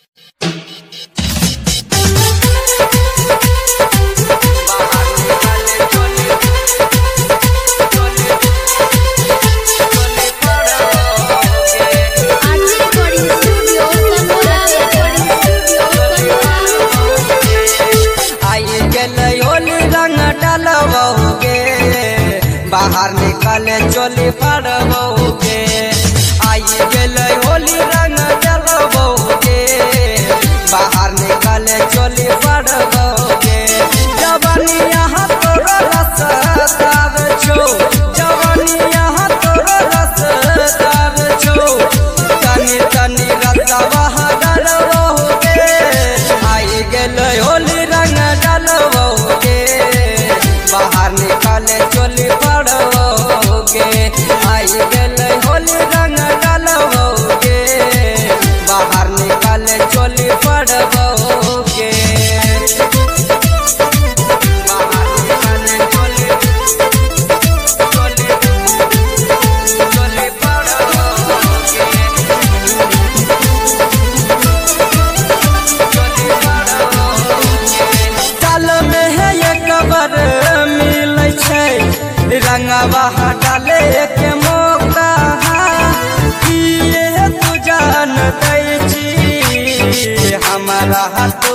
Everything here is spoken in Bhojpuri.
बाहर निकले चोली पड़बोगे आई गेले होली रंग जलबोगे बाहर निकले चोली पड़बोगे जवानी यहाँ तोर रस ताब छो जवानी यहाँ तोर रस ताब छो तनी तनी रसवा डलबोगे आई गेले होली रंग जलबोगे बाहर निकले चोली पड़ोगे आई गेले होली रंग डालबोगे बाहर निकले चोली पड़ोगे बाहर निकले चोली चल में है एक बार रंगवा डाले के मौका किए तू जान दै छी हमारा हाथ